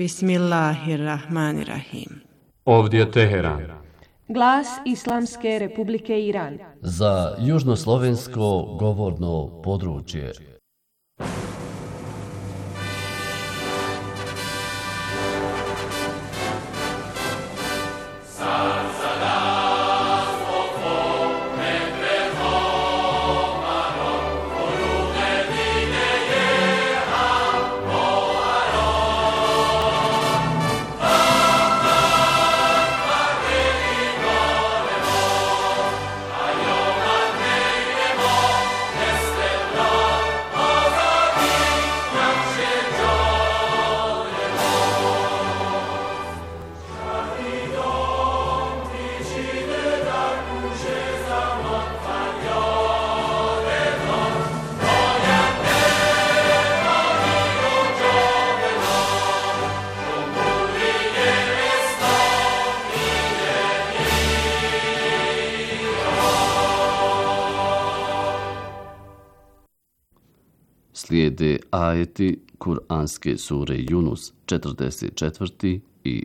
Bismillahirrahmanirrahim. Ovdje je Teheran. Glas Islamske Republike Iran. Za južnoslovensko govorno područje. Slijede ajeti Kur'anske sure Yunus 44. i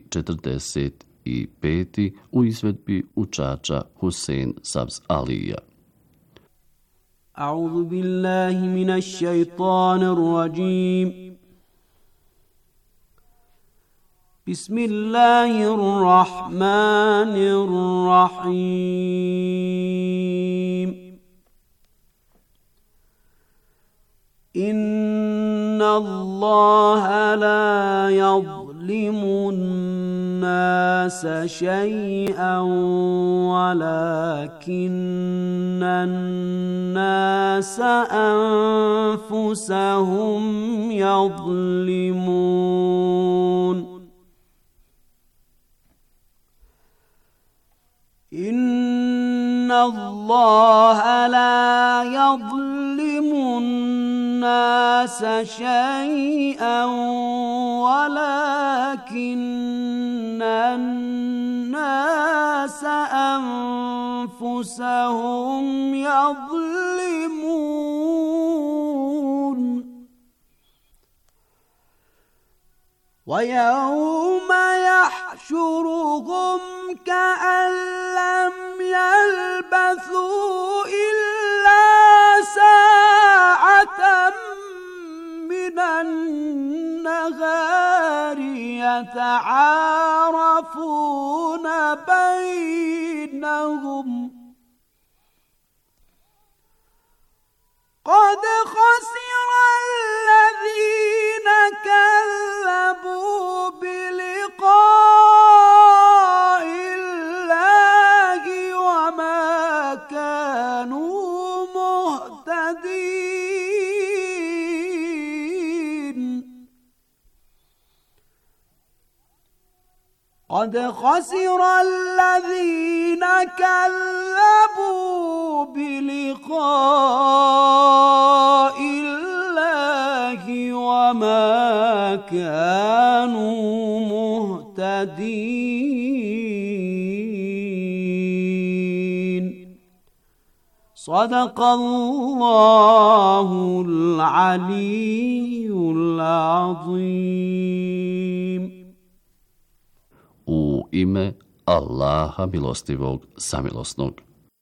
45. u izvedbi učača Husein Sabz Alija. A'udhu billahi minash shaitanir rajim. Bismillahirrahmanirrahim. إن الله لا يظلم الناس شيئا ولكن الناس أنفسهم يظلمون إن الله لا يظلم الناس شيئا ولكن الناس أنفسهم يظلمون ويوم يحشرهم كأن لم يلبثوا إلا ساعة من النهار يتعارفون بينهم قد خسر الذين كذبوا بلقاء الله وما كانوا مهتدين قد خسر الذين كذبوا بلقاء الله وما كانوا مهتدين صدق الله العلي العظيم. U ime Allaha milostivog samilosnog.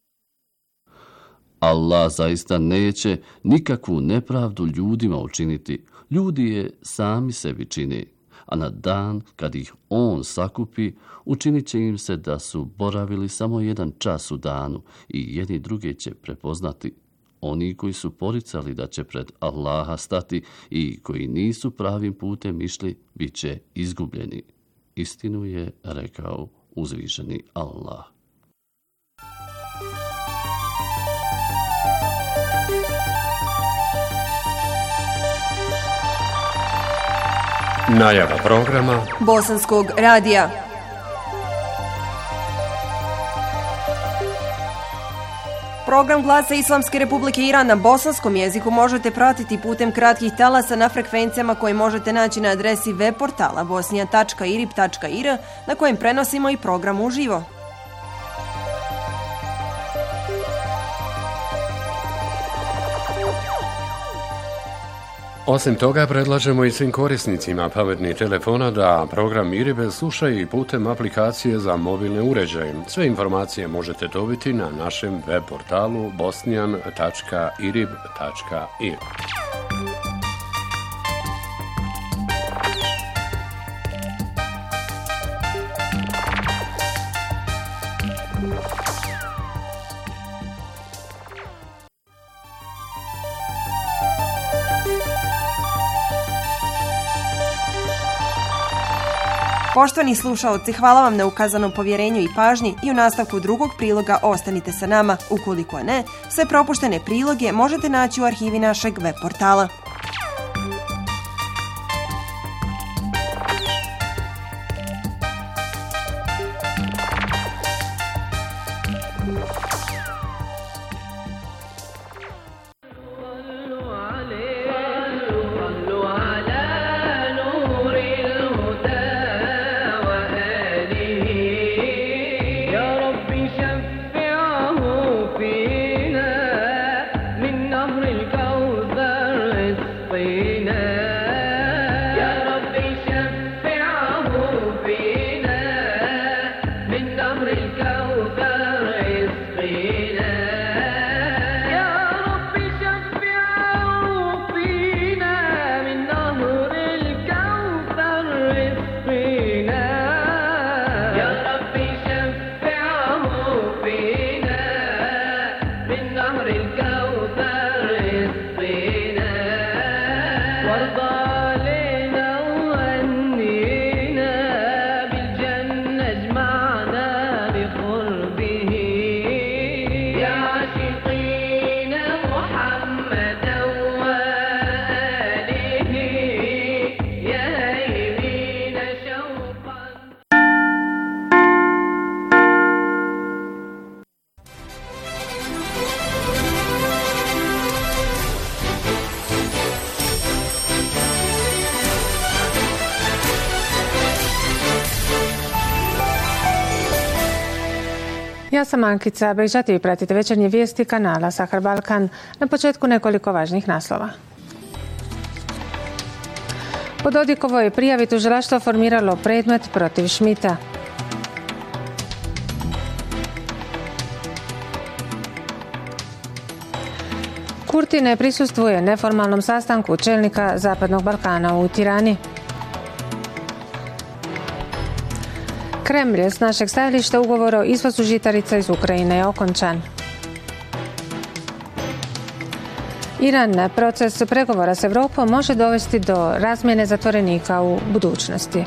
Allah zaista neće nikakvu nepravdu ljudima učiniti. Ljudi je sami sebi čine, a na dan kad ih on sakupi, učinit će im se da su boravili samo jedan čas u danu i jedni druge će prepoznati. Oni koji su poricali da će pred Allaha stati i koji nisu pravim putem išli, bit će izgubljeni. Istinu je rekao uzvišeni Allah. Najava programa Bosanskog radija. Program Glasa Islamske Republike Iran na bosanskom jeziku možete pratiti putem kratkih talasa na frekvencijama koje možete naći na adresi web portala bosnija.irib.ir na kojem prenosimo i program uživo. Osim toga, predlažemo i svim korisnicima pametnih telefona da program IRIB slušaju i putem aplikacije za mobilne uređaje. Sve informacije možete dobiti na našem web portalu bosnian.irib.ir. Poštovani slušaoci, hvala vam na ukazanom povjerenju i pažnji i u nastavku drugog priloga ostanite sa nama. Ukoliko ne, sve propuštene priloge možete naći u arhivi našeg web portala. Ja sam Ankica Bejžat i pratite večernje vijesti kanala Sahar Balkan. Na početku nekoliko važnih naslova. Po Dodikovoj prijavi tužilaštvo formiralo predmet protiv Šmita. Kurti ne prisustvuje neformalnom sastanku čelnika Zapadnog Balkana u Tirani. Kremlj s našeg stajališta ugovor o izvozu žitarica iz Ukrajine je okončan. Iran proces pregovora s Europom može dovesti do razmjene zatvorenika u budućnosti.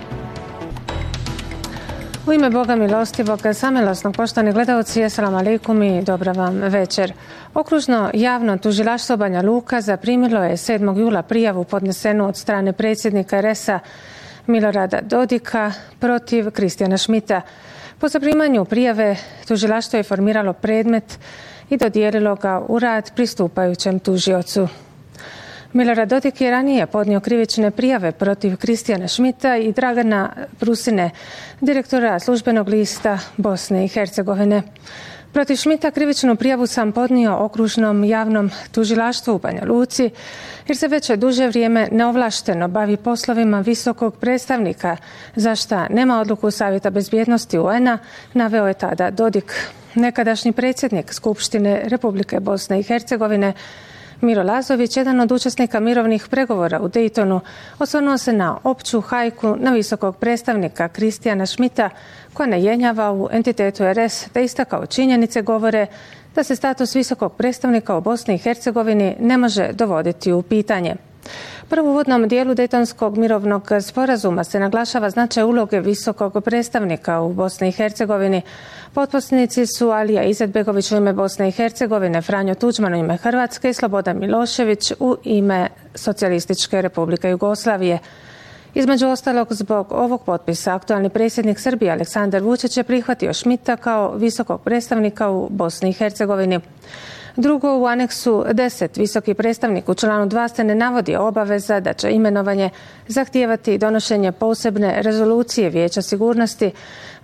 U ime Boga milostivog, samilosnog, poštovani gledalci, assalamu alaikum i dobra vam večer. Okružno javno tužilaštvo Banja Luka zaprimilo je 7. jula prijavu podnesenu od strane predsjednika RS-a Milorada Dodika protiv Kristijana Šmita. Po zaprimanju prijave tužilaštvo je formiralo predmet i dodijelilo ga u rad pristupajućem tužiocu. Milorad Dodik je ranije podnio krivične prijave protiv Kristijana Šmita i Dragana Prusine, direktora službenog lista Bosne i Hercegovine. Protiv Šmita krivičnu prijavu sam podnio okružnom javnom tužilaštvu u Banja Luci, jer se već duže vrijeme neovlašteno bavi poslovima visokog predstavnika, za šta nema odluku Savjeta bezbjednosti UN-a, naveo je tada Dodik. Nekadašnji predsjednik Skupštine Republike Bosne i Hercegovine Miro Lazović, jedan od učesnika mirovnih pregovora u Daytonu, osvrnuo se na opću hajku na visokog predstavnika Kristijana Šmita, koja ne jenjava u entitetu RS, te istakao činjenice govore da se status visokog predstavnika u Bosni i Hercegovini ne može dovoditi u pitanje. Prvo u uvodnom dijelu Daytonskog mirovnog sporazuma se naglašava značaj uloge visokog predstavnika u Bosni i Hercegovini. Potpisnici su Alija Izetbegović u ime Bosne i Hercegovine, Franjo Tuđman u ime Hrvatske i Slobodan Milošević u ime Socijalističke Republike Jugoslavije. Između ostalog, zbog ovog potpisa aktualni predsjednik Srbije Aleksandar Vučić je prihvatio Šmita kao visokog predstavnika u Bosni i Hercegovini. Drugo, u aneksu 10 visoki predstavnik u članu 2 se ne navodi obaveza da će imenovanje zahtijevati donošenje posebne rezolucije Vijeća sigurnosti,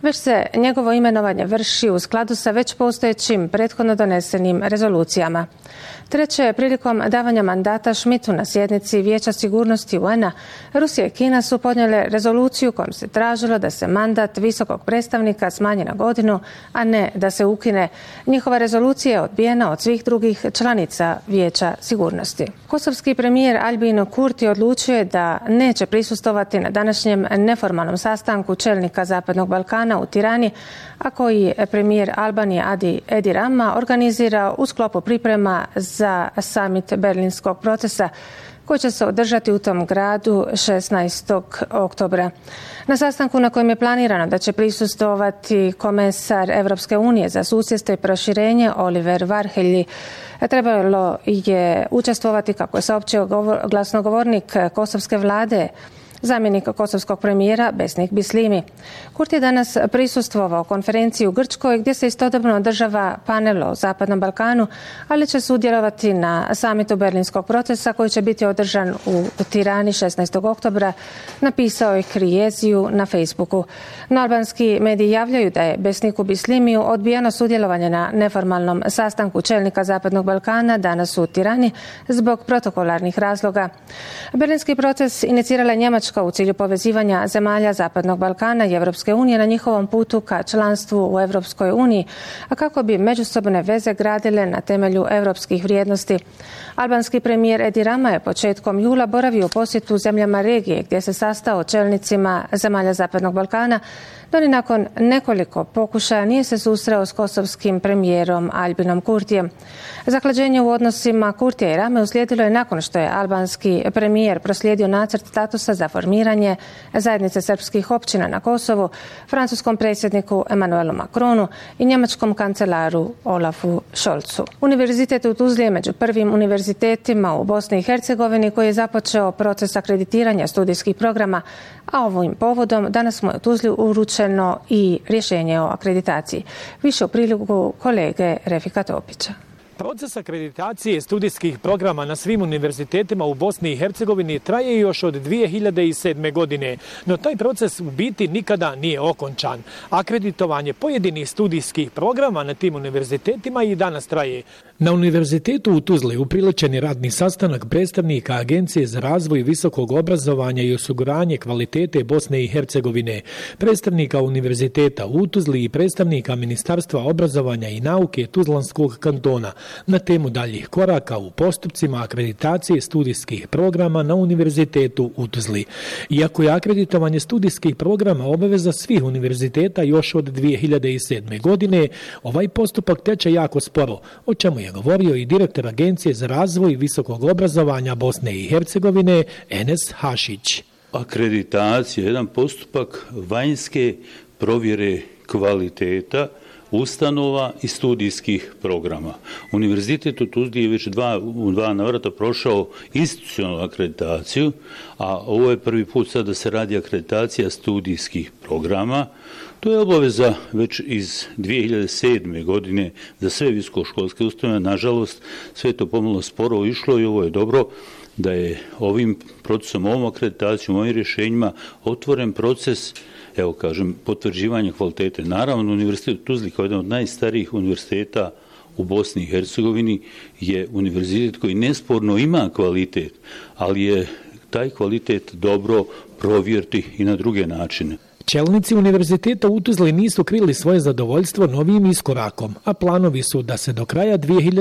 već se njegovo imenovanje vrši u skladu sa već postojećim prethodno donesenim rezolucijama. Treće, prilikom davanja mandata Schmidtu na sjednici Vijeća sigurnosti UN-a, Rusija i Kina su podnijele rezoluciju kojom se tražilo da se mandat visokog predstavnika smanji na godinu, a ne da se ukine. Njihova rezolucija je odbijena od svih drugih članica Vijeća sigurnosti. Kosovski premijer Albin Kurti odlučio je da neće prisustvovati na današnjem neformalnom sastanku čelnika Zapadnog Balkana u Tirani, a koji premijer Albanije Edi Rama organizira u sklopu priprema za summit Berlinskog procesa koji će se održati u tom gradu 16. oktobra. Na sastanku na kojem je planirano da će prisustvovati komesar Europske unije za susjedstvo i proširenje Oliver Varhelyi, trebalo je učestvovati, kako je saopćio glasnogovornik kosovske vlade, zamjenik kosovskog premijera Besnik Bislimi. Kurti je danas prisustvovao konferenciji u Grčkoj gdje se istodobno održava panel o Zapadnom Balkanu, ali će sudjelovati na samitu Berlinskog procesa koji će biti održan u Tirani 16. oktobra, napisao je Krieziju na Facebooku. No, albanski mediji javljaju da je Besniku Bislimiju odbijeno sudjelovanje na neformalnom sastanku čelnika Zapadnog Balkana danas u Tirani zbog protokolarnih razloga. Berlinski proces inicirala je Njemačka u cilju povezivanja zemalja Zapadnog Balkana i Europske unije na njihovom putu ka članstvu u Europskoj uniji, a kako bi međusobne veze gradile na temelju europskih vrijednosti. Albanski premijer Edi Rama je početkom jula boravio u posjetu zemljama regije gdje se sastao čelnicima zemalja Zapadnog Balkana, no ni nakon nekoliko pokušaja nije se susreo s kosovskim premijerom Albinom Kurtijem. Zahlađenje u odnosima Kurtija i Rame uslijedilo je nakon što je albanski premijer proslijedio nacrt statusa za formiranje zajednice srpskih općina na Kosovu francuskom predsjedniku Emmanuelu Macronu i njemačkom kancelaru Olafu Scholzu. Univerzitet u Tuzli je među prvim univerzitetima u Bosni i Hercegovini koji je započeo proces akreditiranja studijskih programa, a ovim povodom danas mu je u Tuzli uručeno i rješenje o akreditaciji. Više u prilogu kolege Refika Topića. Proces akreditacije studijskih programa na svim univerzitetima u Bosni i Hercegovini traje još od 2007. godine, no taj proces u biti nikada nije okončan. Akreditovanje pojedinih studijskih programa na tim univerzitetima i danas traje. Na univerzitetu u Tuzli upriličen je radni sastanak predstavnika Agencije za razvoj visokog obrazovanja i osiguranje kvalitete Bosne i Hercegovine, predstavnika univerziteta u Tuzli i predstavnika Ministarstva obrazovanja i nauke Tuzlanskog kantona na temu daljih koraka u postupcima akreditacije studijskih programa na univerzitetu u Tuzli. Iako je akreditovanje studijskih programa obaveza svih univerziteta još od 2007. godine, ovaj postupak teče jako sporo, o čemu je govorio i direktor Agencije za razvoj visokog obrazovanja Bosne i Hercegovine Enes Hašić. Akreditacija je jedan postupak vanjske provjere kvaliteta ustanova i studijskih programa. Univerzitet u Tuzli je već u dva navrata prošao institucionalnu akreditaciju, a ovo je prvi put sad da se radi akreditacija studijskih programa. To je obaveza već iz 2007. godine za sve visokoškolske ustanove. Nažalost, sve to pomalo sporo išlo i ovo je dobro da je ovim procesom, ovom akreditacijom, ovim rješenjima otvoren proces, evo kažem, potvrđivanja kvalitete. Naravno, Univerzitet u Tuzli kao jedan od najstarijih univerziteta u Bosni i Hercegovini je univerzitet koji nesporno ima kvalitet, ali je taj kvalitet dobro provjeriti i na druge načine. Čelnici univerziteta u Tuzli nisu krili svoje zadovoljstvo novim iskorakom, a planovi su da se do kraja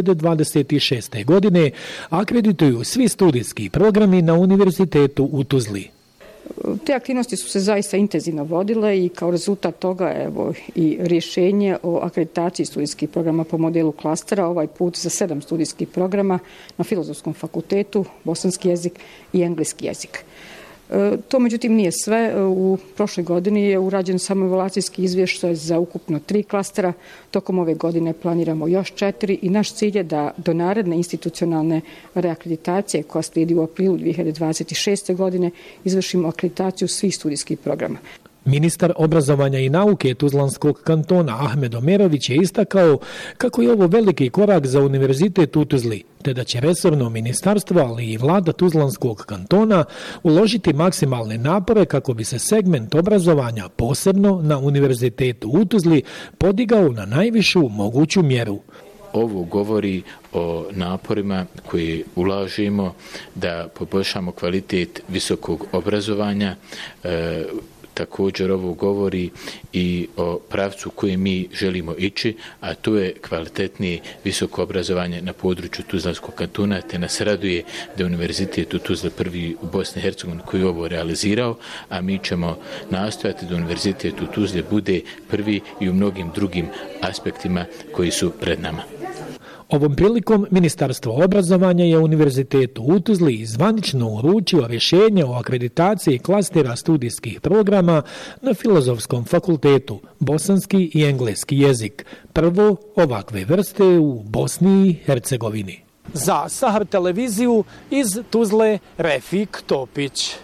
2026. godine akredituju svi studijski programi na univerzitetu u Tuzli. Te aktivnosti su se zaista intenzivno vodile i kao rezultat toga evo i rješenje o akreditaciji studijskih programa po modelu klastera, ovaj put za 7 studijskih programa na Filozofskom fakultetu, bosanski jezik i engleski jezik. To međutim nije sve. U prošloj godini je urađen samo evaluacijski izvještaj za ukupno 3 klastera. Tokom ove godine planiramo još 4 i naš cilj je da do naredne institucionalne reakreditacije koja slijedi u aprilu 2026. godine izvršimo akreditaciju svih studijskih programa. Ministar obrazovanja i nauke Tuzlanskog kantona Ahmed Omerović je istakao kako je ovo veliki korak za Univerzitet u Tuzli, te da će resorno ministarstvo, ali i vlada Tuzlanskog kantona uložiti maksimalne napore kako bi se segment obrazovanja, posebno na Univerzitetu u Tuzli, podigao na najvišu moguću mjeru. Ovo govori o naporima koje ulažemo da poboljšamo kvalitet visokog obrazovanja. Također ovo govori i o pravcu koje mi želimo ići, a to je kvalitetnije visoko obrazovanje na području Tuzlanskog kantona, te nas raduje da je Univerzitet u Tuzli prvi u Bosni i Hercegovini koji je ovo realizirao, a mi ćemo nastojati da Univerzitet u Tuzli bude prvi i u mnogim drugim aspektima koji su pred nama. Ovom prilikom Ministarstvo obrazovanja je Univerzitetu u Tuzli zvanično uručio rješenje o akreditaciji klastera studijskih programa na Filozofskom fakultetu, bosanski i engleski jezik, prvo ovakve vrste u Bosni i Hercegovini. Za Sahar televiziju iz Tuzle Refik Topić.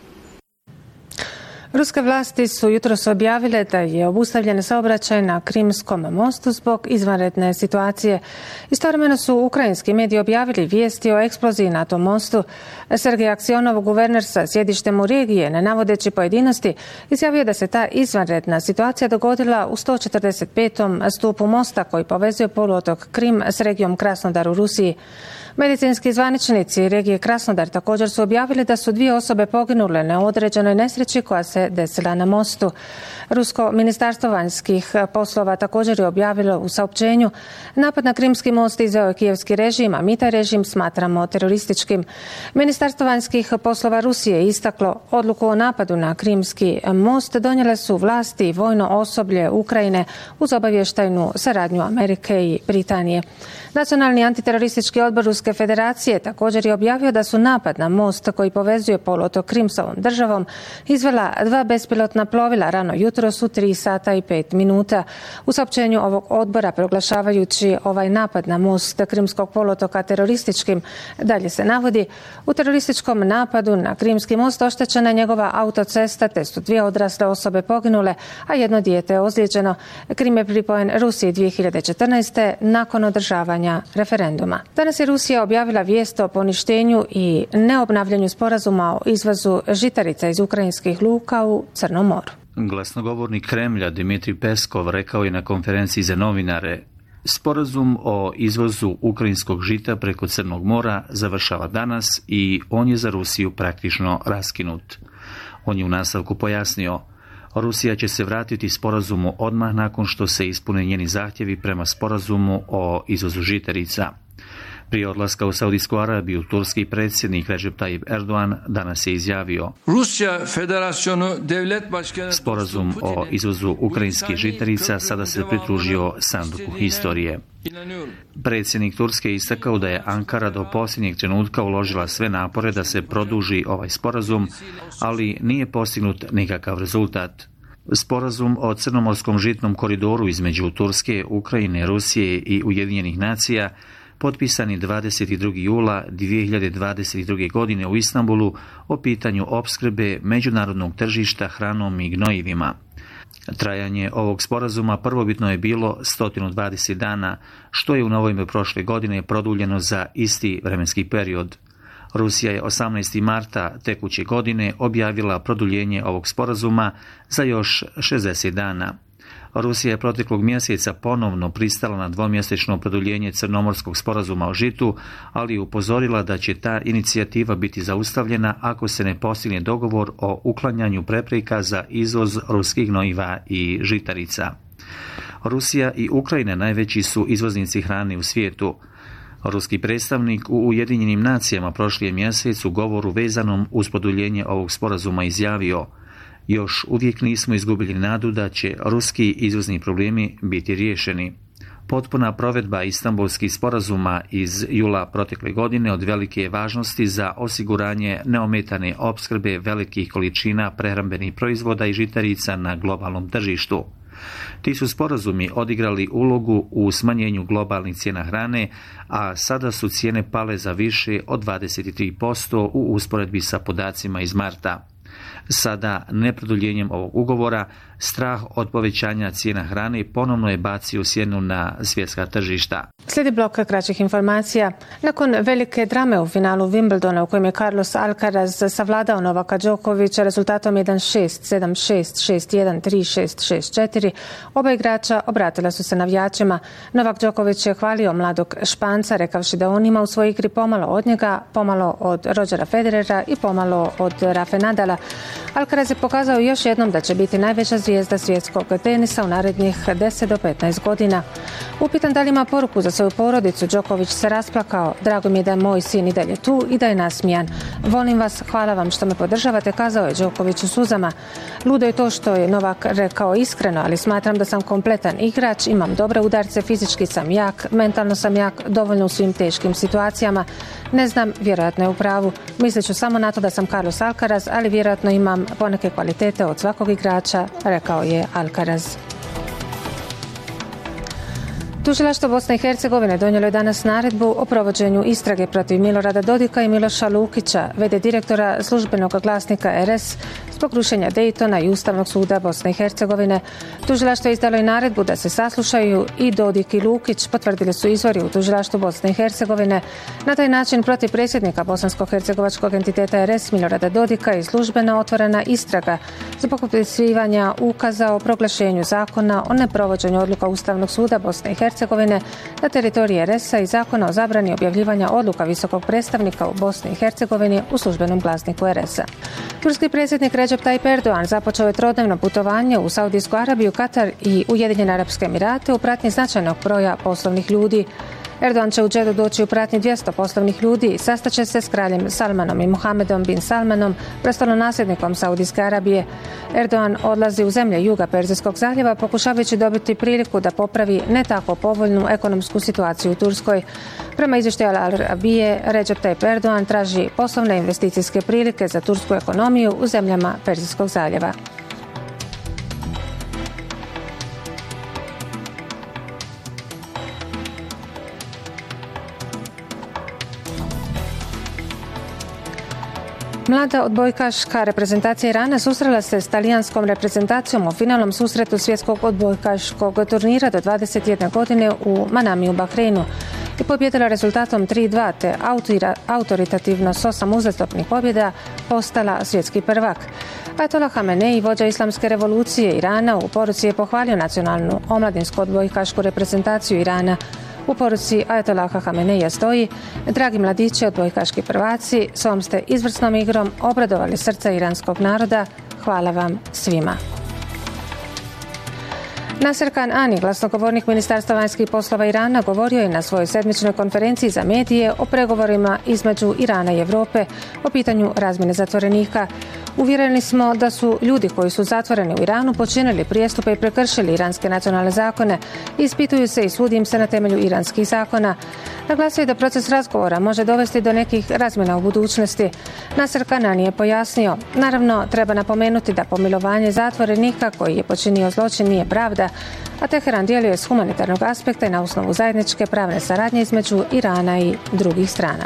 Ruske vlasti su jutros objavile da je obustavljen saobraćaj na Krimskom mostu zbog izvanredne situacije. Istovremeno su ukrajinski mediji objavili vijesti o eksploziji na tom mostu. Sergej Aksionov, guverner sa sjedištem u regiji, ne navodeći pojedinosti, izjavio da se ta izvanredna situacija dogodila u 145. stupu mosta koji povezuje poluotok Krim s regijom Krasnodar u Rusiji. Medicinski zvaničnici regije Krasnodar također su objavili da su 2 osobe poginule na određenoj nesreći koja se desila na mostu. Rusko ministarstvo vanjskih poslova također je objavilo u saopćenju: napad na Krimski most izveo je kijevski režim, a mi taj režim smatramo terorističkim. Ministarstvo vanjskih poslova Rusije je istaklo: odluku o napadu na Krimski most donijele su vlasti i vojno osoblje Ukrajine uz obavještajnu saradnju Amerike i Britanije. Nacionalni antiteroristički odbor Ruske federacije također je objavio da su napad na most koji povezuje poluotok Krim s ovom državom izvela 2 bespilotna plovila rano jutros u 3 sata i 5 minuta. U saopćenju ovog odbora, proglašavajući ovaj napad na most Krimskog poluotoka terorističkim, dalje se navodi: u terorističkom napadu na Krimski most oštećena je njegova autocesta, te su 2 odrasle osobe poginule, a 1 dijete je ozlijeđeno. Krim je pripojen Rusiji 2014. nakon održavanja referenduma. Danas je Rusija objavila vijest o poništenju i neobnavljanju sporazuma o izvozu žitarica iz ukrajinskih luka u Crnom moru. Glasnogovornik Kremlja Dmitrij Peskov rekao je na konferenciji za novinare: sporazum o izvozu ukrajinskog žita preko Crnog mora završava danas i on je za Rusiju praktično raskinut. On je u nastavku pojasnio: Rusija će se vratiti sporazumu odmah nakon što se ispune njeni zahtjevi prema sporazumu o izvozu žitarica. Prije odlaska u Saudijsku Arabiju, turski predsjednik Recep Tayyip Erdogan danas je izjavio: sporazum o izvozu ukrajinskih žitarica sada se pridružio sanduku historije. Predsjednik Turske je istakao da je Ankara do posljednjeg trenutka uložila sve napore da se produži ovaj sporazum, ali nije postignut nikakav rezultat. Sporazum o crnomorskom žitnom koridoru između Turske, Ukrajine, Rusije i Ujedinjenih nacija potpisan je 22. jula 2022. godine u Istanbulu o pitanju opskrbe međunarodnog tržišta hranom i gnojivima. Trajanje ovog sporazuma prvobitno je bilo 120 dana, što je u novembru prošle godine produljeno za isti vremenski period. Rusija je 18. marta tekuće godine objavila produljenje ovog sporazuma za još 60 dana. Rusija je proteklog mjeseca ponovno pristala na dvomjesečno produljenje Crnomorskog sporazuma o žitu, ali je upozorila da će ta inicijativa biti zaustavljena ako se ne postigne dogovor o uklanjanju prepreka za izvoz ruskih gnojiva i žitarica. Rusija i Ukrajina najveći su izvoznici hrane u svijetu. Ruski predstavnik u Ujedinjenim nacijama prošli mjesec u govoru vezanom uz produljenje ovog sporazuma izjavio: još uvijek nismo izgubili nadu da će ruski izvozni problemi biti riješeni. Potpuna provedba Istanbulskih sporazuma iz jula protekle godine od velike je važnosti za osiguranje neometane opskrbe velikih količina prehrambenih proizvoda i žitarica na globalnom tržištu. Ti su sporazumi odigrali ulogu u smanjenju globalnih cijena hrane, a sada su cijene pale za više od 23% u usporedbi sa podacima iz marta. Sada, neproduljenjem ovog ugovora, strah od povećanja cijena hrane ponovno je bacio sjenu na svjetska tržišta. Slijedi blok kraćih informacija. Nakon velike drame u finalu Wimbledona u kojem je Carlos Alcaraz savladao Novaka Đokovića rezultatom 1-6, 7-6, 6-1, 3-6, 6-4, oba igrača obratila su se navijačima. Novak Đoković je hvalio mladog Španca rekavši da on ima u svojoj igri pomalo od njega, pomalo od Rodgera Federera i pomalo od Rafe Nadala. Alcaraz je pokazao još jednom da će biti najveća zvijezda svjetskog tenisa u narednih 10 do 15 godina. Upitan da li ima poruku za svoju porodicu, Đoković se rasplakao. Drago mi je da je moj sin i dalje tu i da je nasmijan. Volim vas, hvala vam što me podržavate, kazao je Đoković u suzama. Ludo je to što je Novak rekao iskreno, ali smatram da sam kompletan igrač, imam dobre udarce, fizički sam jak, mentalno sam jak, dovoljno u svim teškim situacijama. Ne znam, vjerojatno je u pravu. Mislit ću samo na to da sam Carlos Alcaraz, ali vjerojatno imam poneke kvalitete od svakog igrača, rekao je Alcaraz. Tužilaštvo Bosne i Hercegovine donijelo je danas naredbu o provođenju istrage protiv Milorada Dodika i Miloša Lukića, v.d. direktora službenog glasnika RS, zbog rušenja Daytona i Ustavnog suda Bosne i Hercegovine. Tužilaštvo je izdalo i naredbu da se saslušaju i Dodik i Lukić, potvrdili su izvori u Tužilaštvu Bosne i Hercegovine. Na taj način protiv predsjednika bosansko-hercegovačkog entiteta RS Milorada Dodika je službeno otvorena istraga zbog potpisivanja ukaza o proglašenju zakona o neprovođenju odluka Ustavnog suda Bosne i Hercegovine na teritoriji RS-a i zakona o zabrani objavljivanja odluka visokog predstavnika u Bosni i Hercegovini u službenom glasniku RS-a. Turski predsjednik Recep Tayyip Erdogan započeo je trodnevno putovanje u Saudijsku Arabiju, Katar i Ujedinjene Arapske Emirate u pratnji značajnog broja poslovnih ljudi. Erdogan će u Džedu doći u pratnji 200 poslovnih ljudi i sastaće se s kraljem Salmanom i Mohamedom bin Salmanom, prestolonasljednikom Saudijske Arabije. Erdogan odlazi u zemlje juga Perzijskog zaljeva pokušavajući dobiti priliku da popravi ne tako povoljnu ekonomsku situaciju u Turskoj. Prema izvještaju Al Arabije, Recep Tayyip Erdogan traži poslovne investicijske prilike za tursku ekonomiju u zemljama Perzijskog zaljeva. Mlada odbojkaška reprezentacija Irana susrela se s talijanskom reprezentacijom u finalnom susretu svjetskog odbojkaškog turnira do 21 godine u Manamiju, Bahreinu i pobjedila rezultatom 3-2 te autoritativno s 8 uzastopnih pobjeda postala svjetski prvak. Ajatollah Hamenei, vođa islamske revolucije Irana, u poruci je pohvalio nacionalnu omladinsku odbojkašku reprezentaciju Irana. U poruci Ajatollaha Hameneija stoji: dragi mladići odbojkaški prvaci, s ovom ste izvrsnom igrom obradovali srca iranskog naroda. Hvala vam svima. Nasser Kanani, glasnogovornik Ministarstva vanjskih poslova Irana, govorio je na svojoj sedmičnoj konferenciji za medije o pregovorima između Irana i Europe o pitanju razmjene zatvorenika. Uvjereni smo da su ljudi koji su zatvoreni u Iranu počinili prijestupe i prekršili iranske nacionalne zakone. Ispituju se i sudi im se na temelju iranskih zakona. Naglasio je da proces razgovora može dovesti do nekih razmjena u budućnosti. Nasser Kanani je pojasnio: naravno, treba napomenuti da pomilovanje zatvorenika koji je počinio zločin nije pravda, a Teheran djeluje s humanitarnog aspekta i na osnovu zajedničke pravne saradnje između Irana i drugih strana.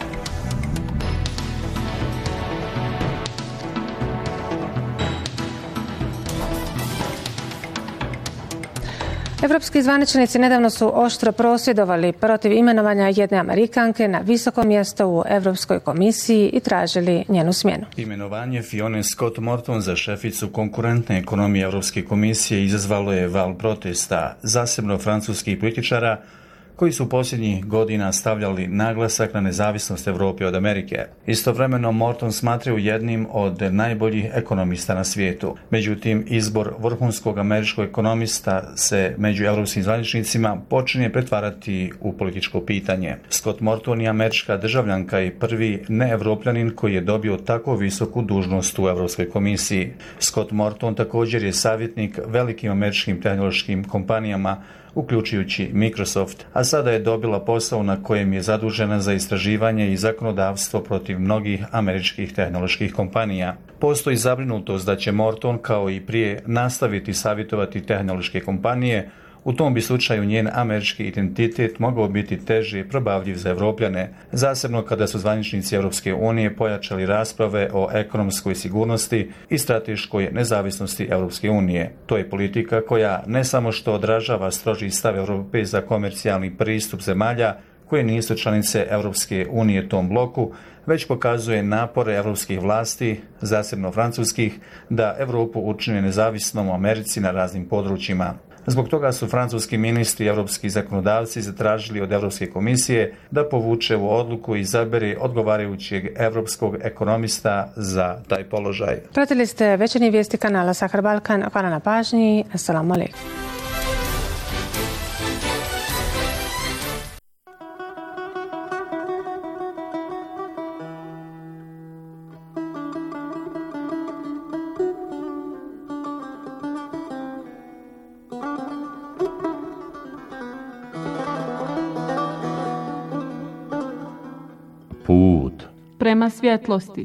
Evropski zvaničnici nedavno su oštro prosvjedovali protiv imenovanja jedne Amerikanke na visoko mjesto u Europskoj komisiji i tražili njenu smjenu. Imenovanje Fione Scott Morton za šeficu konkurentne ekonomije Europske komisije izazvalo je val protesta, zasebno francuskih političara koji su posljednjih godina stavljali naglasak na nezavisnost Europe od Amerike. Istovremeno Morton smatraju jednim od najboljih ekonomista na svijetu. Međutim, izbor vrhunskog američkog ekonomista se među europskim zvaničnicima počinje pretvarati u političko pitanje. Scott Morton je američka državljanka i prvi neevropljanin koji je dobio tako visoku dužnost u Europskoj komisiji. Scott Morton također je savjetnik velikim američkim tehnološkim kompanijama, uključujući Microsoft, a sada je dobila posao na kojem je zadužena za istraživanje i zakonodavstvo protiv mnogih američkih tehnoloških kompanija. Postoji zabrinutost da će Morton, kao i prije, nastaviti savjetovati tehnološke kompanije U tom bi slučaju njen američki identitet mogao biti teži probavljiv za Evropljane, zasebno kada su zvaničnici Europske unije pojačali rasprave o ekonomskoj sigurnosti i strateškoj nezavisnosti Europske unije. To je politika koja ne samo što odražava stroži stav Europe za komercijalni pristup zemalja koje nisu članice Europske unije tom bloku, već pokazuje napore europskih vlasti, zasebno francuskih, da Europu učine nezavisnom u Americi na raznim područjima. Zbog toga su francuski ministri i europski zakonodavci zatražili od Europske komisije da povuče ovu odluku i izabere odgovarajućeg europskog ekonomista za taj položaj. Pratili ste večernje vijesti kanala Sahar Balkan. Hvala na pažnji. Assalamu alaikum. Put prema svjetlosti.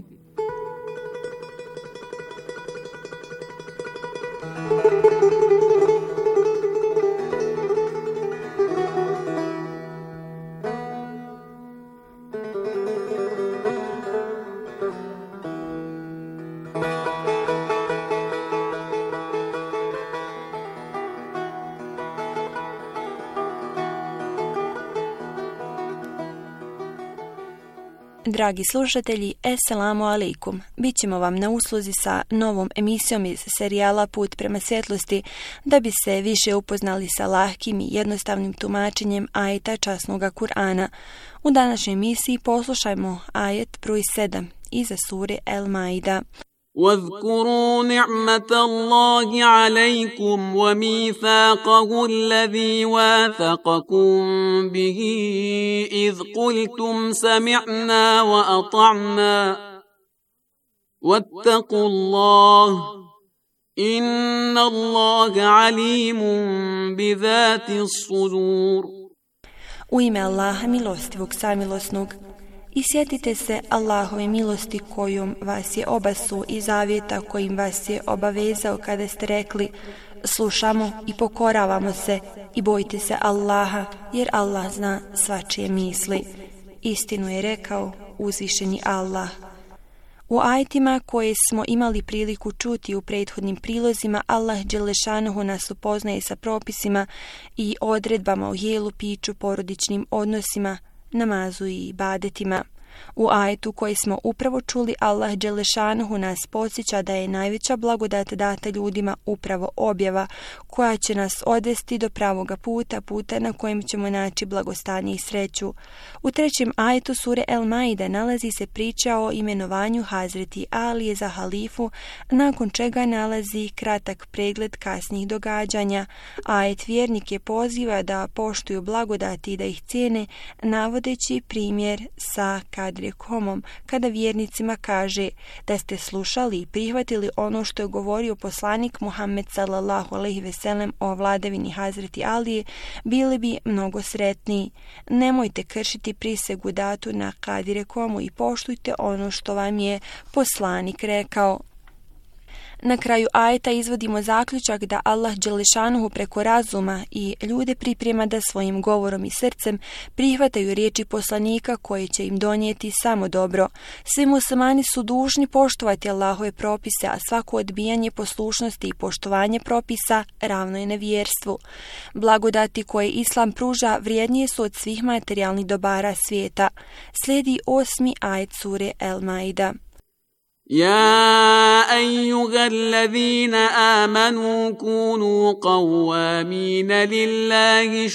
Dragi slušatelji, Esselamu alaikum. Bićemo vam na usluzi sa novom emisijom iz serijala Put prema svjetlosti da bi se više upoznali sa lahkim i jednostavnim tumačenjem ajeta časnoga Kur'ana. U današnjoj emisiji poslušajmo ajet broj 7 iz sure El-Maida. واذكروا نعمة الله عليكم وميثاقه الذي واثقكم به إذ قلتم سمعنا وأطعنا واتقوا الله إن الله عليم بذات الصدور. U ime Allaha milostivog samilosnog. I sjetite se Allahove milosti kojom vas je obasuo i zavjeta kojim vas je obavezao kada ste rekli slušamo i pokoravamo se i bojte se Allaha jer Allah zna svačije misli. Istinu je rekao uzvišeni Allah. U ajetima koje smo imali priliku čuti u prethodnim prilozima, Allah dželešanuhu nas upoznaje sa propisima i odredbama o jelu, piću, porodičnim odnosima, namazu i ibadetima. U ajetu koji smo upravo čuli, Allah dželešanuhu nas podsjeća da je najveća blagodat data ljudima upravo objava koja će nas odvesti do pravoga puta na kojem ćemo naći blagostanje i sreću. U trećem ajetu sure El-Maida nalazi se priča o imenovanju Hazreti Alije za halifu, nakon čega nalazi kratak pregled kasnijih događanja. Ajet vjernike poziva da poštuju blagodati i da ih cijene, navodeći primjer sa Kadrekomom, kada vjernicima kaže da ste slušali i prihvatili ono što je govorio poslanik Muhammed sallallahu alejhi ve sellem o vladavini Hazreti Alije, bili bi mnogo sretniji. Nemojte kršiti prisegu datu na Kadrekomu i poštujte ono što vam je poslanik rekao. Na kraju ajeta izvodimo zaključak da Allah dželešanuhu preko razuma i ljude priprema da svojim govorom i srcem prihvataju riječi poslanika koje će im donijeti samo dobro. Svi muslimani su dužni poštovati Allahove propise, a svako odbijanje poslušnosti i poštovanje propisa ravno je nevjerstvu. Blagodati koje Islam pruža vrijednije su od svih materijalnih dobara svijeta. Slijedi 8. ajet sure El-Maida. يا أيها الذين آمنوا كونوا قوامين لله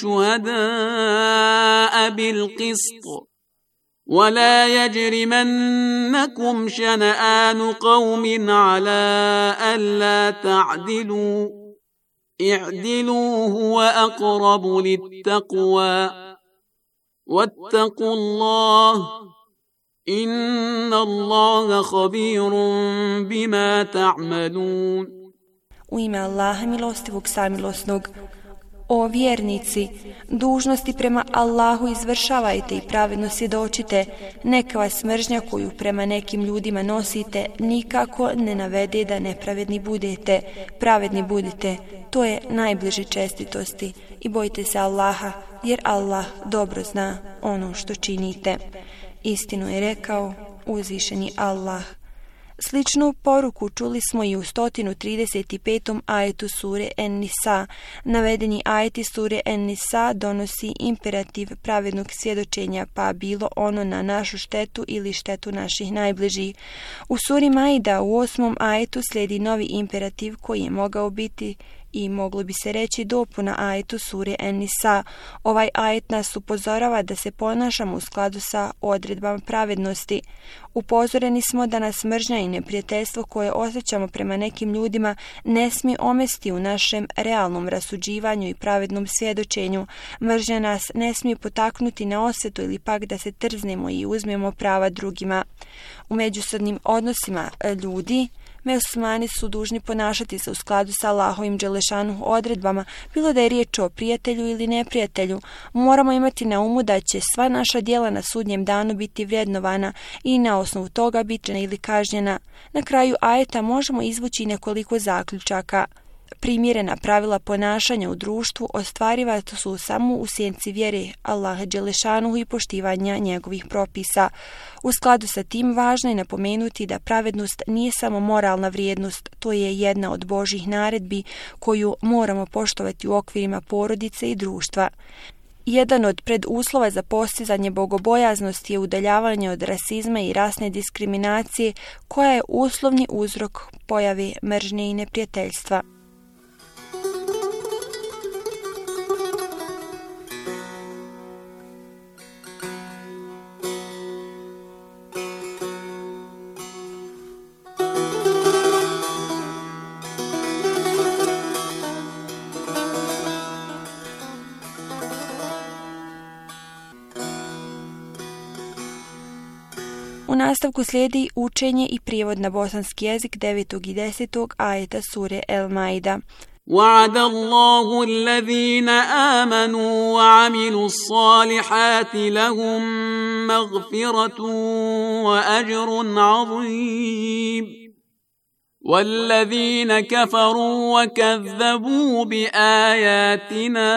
شهداء بالقسط ولا يجرمنكم شنآن قوم على ألا تعدلوا اعدلوا هو أقرب للتقوى واتقوا الله Inna Allaha khabirun bima ta'malun. U ime Allaha milostivog samilosnog. O vjernici, dužnosti prema Allahu izvršavajte i pravedno svjedočite, neka vas mržnja koju prema nekim ljudima nosite nikako ne navede da nepravedni budete, pravedni budite, to je najbliže čestitosti i bojte se Allaha, jer Allah dobro zna ono što činite. Istinu je rekao uzvišeni Allah. Sličnu poruku čuli smo i u 135. ajetu sure En-Nisa. Navedeni ajeti sure En-Nisa donosi imperativ pravednog svjedočenja, pa bilo ono na našu štetu ili štetu naših najbližih. U suri Maida u 8. ajetu slijedi novi imperativ koji je mogao biti i moglo bi se reći dopuna ajetu sure En-Nisa. Ovaj ajet nas upozorava da se ponašamo u skladu sa odredbama pravednosti. Upozoreni smo da nas mržnja i neprijateljstvo koje osjećamo prema nekim ljudima ne smije omesti u našem realnom rasuđivanju i pravednom svjedočenju. Mržnja nas ne smije potaknuti na osvetu ili pak da se trznemo i uzmemo prava drugima. U međusobnim odnosima ljudi muslimani su dužni ponašati se u skladu sa Allahovim dželešanuhu odredbama, bilo da je riječ o prijatelju ili neprijatelju. Moramo imati na umu da će sva naša djela na sudnjem danu biti vrednovana i na osnovu toga biti ili kažnjena. Na kraju ajeta možemo izvući nekoliko zaključaka. Primjerena pravila ponašanja u društvu ostvariva su samo u sjenci vjere Allaha dželešanuhu i poštivanja njegovih propisa. U skladu sa tim važno je napomenuti da pravednost nije samo moralna vrijednost, to je jedna od Božjih naredbi koju moramo poštovati u okvirima porodice i društva. Jedan od preduslova za postizanje bogobojaznosti je udaljavanje od rasizma i rasne diskriminacije koja je uslovni uzrok pojave mržnje i neprijateljstva. U nastavku slijedi učenje i prijevod na bosanski jezik 9. i 10. ajeta sure El-Maida. وعد الله الذين آمنوا وعملوا الصالحات لهم مغفرة وأجر عظيم والذين كفروا وكذبوا بآياتنا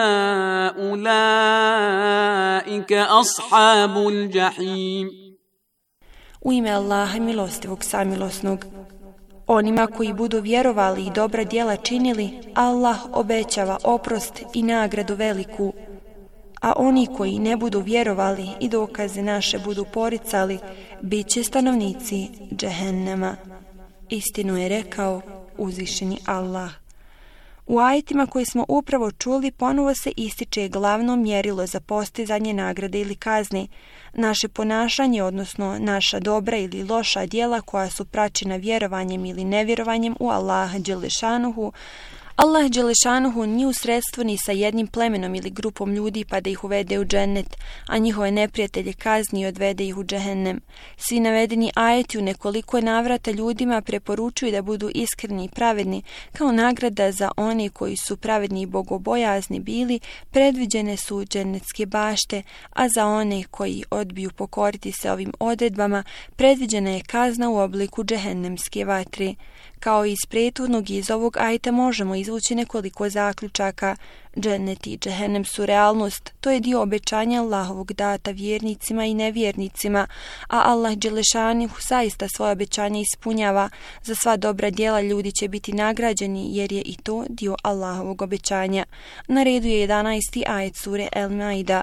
أولئك أصحاب الجحيم. U ime Allaha milostivog samilosnog. Onima koji budu vjerovali i dobra djela činili, Allah obećava oprost i nagradu veliku. A oni koji ne budu vjerovali i dokaze naše budu poricali, bit će stanovnici džehennema. Istinu je rekao uzvišeni Allah. U ajetima koje smo upravo čuli ponovo se ističe glavno mjerilo za postizanje nagrade ili kazne. Naše ponašanje, odnosno naša dobra ili loša djela koja su praćena vjerovanjem ili nevjerovanjem u Allaha dželešanuhu. Allah dželešanuhu ni u sredstvu ni sa jednim plemenom ili grupom ljudi pa da ih uvede u džennet, a njihove neprijatelje kazni i odvede ih u džehennem. Svi navedeni ajeti u nekoliko navrata ljudima preporučuju da budu iskreni i pravedni, kao nagrada za one koji su pravedni i bogobojazni bili, predviđene su džennetske bašte, a za one koji odbiju pokoriti se ovim odredbama, predviđena je kazna u obliku džehennemske vatre. Kao i iz prethodnog iz ovog ajeta možemo izvući nekoliko zaključaka. Džennet i džehennem su realnost, to je dio obećanja Allahovog data vjernicima i nevjernicima, a Allah dželešanuhu zaista svoje obećanje ispunjava. Za sva dobra djela ljudi će biti nagrađeni jer je i to dio Allahovog obećanja. Na redu je 11. ajet sure El-Maida.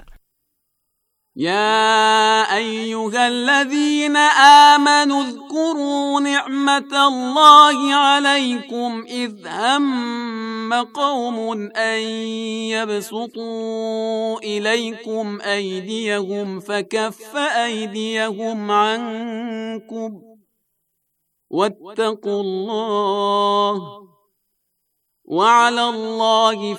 يا أيها الذين آمنوا اذكروا نعمة الله عليكم إذ هم قوم أن يبسطوا إليكم أيديهم فكف أيديهم عنكم واتقوا الله وعلى الله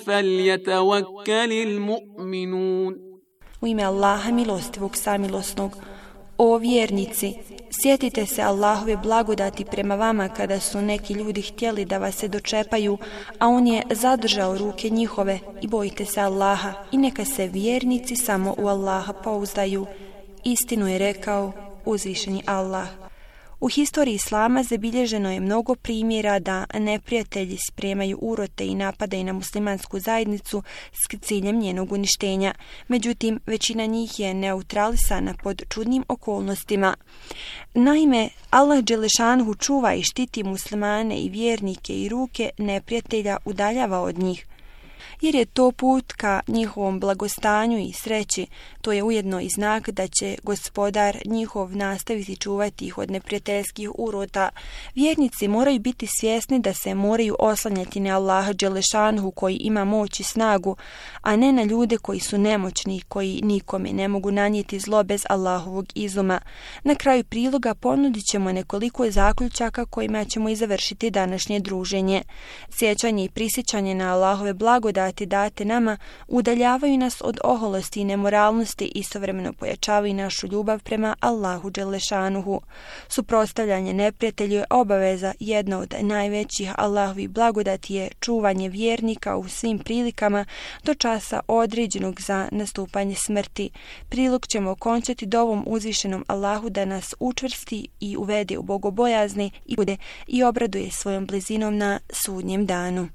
فليتوكل المؤمنون. U ime Allaha milostivog samilosnog. O vjernici, sjetite se Allahove blagodati prema vama kada su neki ljudi htjeli da vas se dočepaju, a on je zadržao ruke njihove, i bojite se Allaha i neka se vjernici samo u Allaha pouzdaju. Istinu je rekao uzvišeni Allah. U historiji Islama zabilježeno je mnogo primjera da neprijatelji spremaju urote i napadaju na muslimansku zajednicu s ciljem njenog uništenja. Međutim, većina njih je neutralisana pod čudnim okolnostima. Naime, Allah dželešanuhu čuva i štiti muslimane i vjernike i ruke neprijatelja udaljava od njih. Jer je to put ka njihovom blagostanju i sreći, to je ujedno i znak da će Gospodar njihov nastaviti čuvati ih od neprijateljskih urota. Vjernici moraju biti svjesni da se moraju oslanjati na Allaha dželešanuhu koji ima moć i snagu, a ne na ljude koji su nemoćni, koji nikome ne mogu nanijeti zlo bez Allahovog izuma. Na kraju priloga ponudit ćemo nekoliko zaključaka kojima ćemo i završiti današnje druženje. Sjećanje i prisjećanje na Allahove blagodati date nama udaljavaju nas od oholosti i nemoralnosti i istovremeno pojačavaju našu ljubav prema Allahu dželešanuhu. Suprotstavljanje neprijatelju je obaveza. Jedna od najvećih Allahovih blagodati je čuvanje vjernika u svim prilikama do časa određenog za nastupanje smrti. Prilog ćemo okončati dovom uzvišenom Allahu da nas učvrsti i uvede u bogobojazni i bude i obraduje svojom blizinom na sudnjem danu.